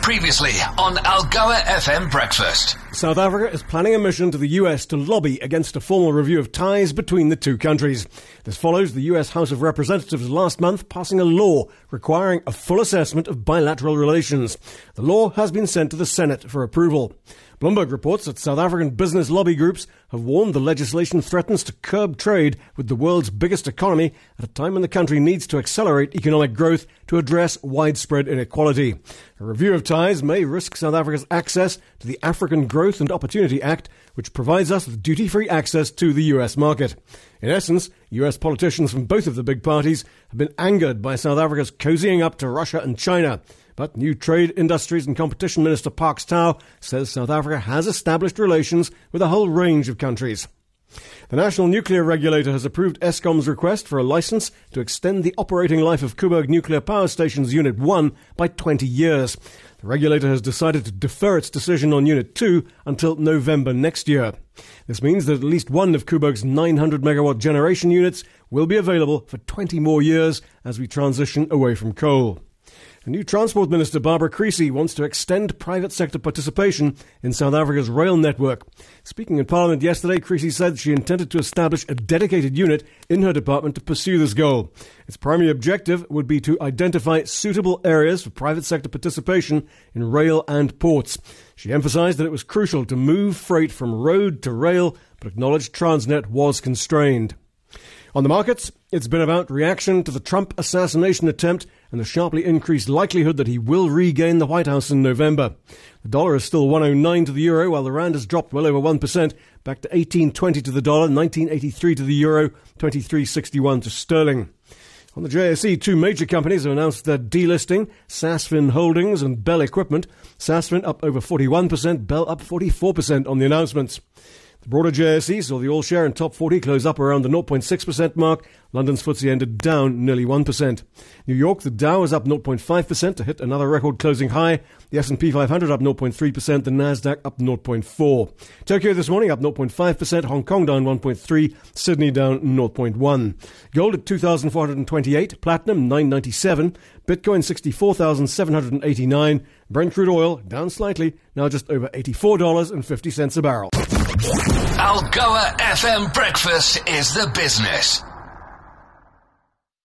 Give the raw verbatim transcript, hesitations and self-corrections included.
Previously on Algoa F M Breakfast. South Africa is planning a mission to the U S to lobby against a formal review of ties between the two countries. This follows the U S House of Representatives last month passing a law requiring a full assessment of bilateral relations. The law has been sent to the Senate for approval. Bloomberg reports that South African business lobby groups have warned the legislation threatens to curb trade with the world's biggest economy at a time when the country needs to accelerate economic growth to address widespread inequality. A review of ties may risk South Africa's access to the African Growth and Opportunity Act, which provides us with duty-free access to the U S market. In essence, U S politicians from both of the big parties have been angered by South Africa's cozying up to Russia and China. But new Trade, Industries and Competition Minister Parks Tau says South Africa has established relations with a whole range of countries. The National Nuclear Regulator has approved Eskom's request for a licence to extend the operating life of Koeberg Nuclear Power Station's Unit one by twenty years. The regulator has decided to defer its decision on Unit two until November next year. This means that at least one of Koeberg's nine hundred megawatt generation units will be available for twenty more years as we transition away from coal. The new Transport Minister, Barbara Creecy, wants to extend private sector participation in South Africa's rail network. Speaking in Parliament yesterday, Creecy said she intended to establish a dedicated unit in her department to pursue this goal. Its primary objective would be to identify suitable areas for private sector participation in rail and ports. She emphasised that it was crucial to move freight from road to rail, but acknowledged Transnet was constrained. On the markets, it's been about reaction to the Trump assassination attempt and the sharply increased likelihood that he will regain the White House in November. The dollar is still one oh nine to the euro, while the rand has dropped well over one percent, back to eighteen twenty to the dollar, nineteen eighty-three to the euro, twenty-three sixty-one to sterling. On the J S E, two major companies have announced their delisting, Sasfin Holdings and Bell Equipment. Sasfin up over forty-one percent, Bell up forty-four percent on the announcements. The broader J S E saw the all-share in top forty close up around the zero point six percent mark. London's F T S E ended down nearly one percent. New York, the Dow is up zero point five percent to hit another record closing high. The S and P five hundred up zero point three percent. The Nasdaq up zero point four percent. Tokyo this morning up zero point five percent. Hong Kong down one point three percent. Sydney down zero point one percent. Gold at two thousand four hundred twenty-eight. Platinum nine ninety-seven. Bitcoin sixty-four thousand seven hundred eighty-nine. Brent crude oil down slightly, now just over eighty-four dollars and fifty cents a barrel. Algoa F M Breakfast is the business.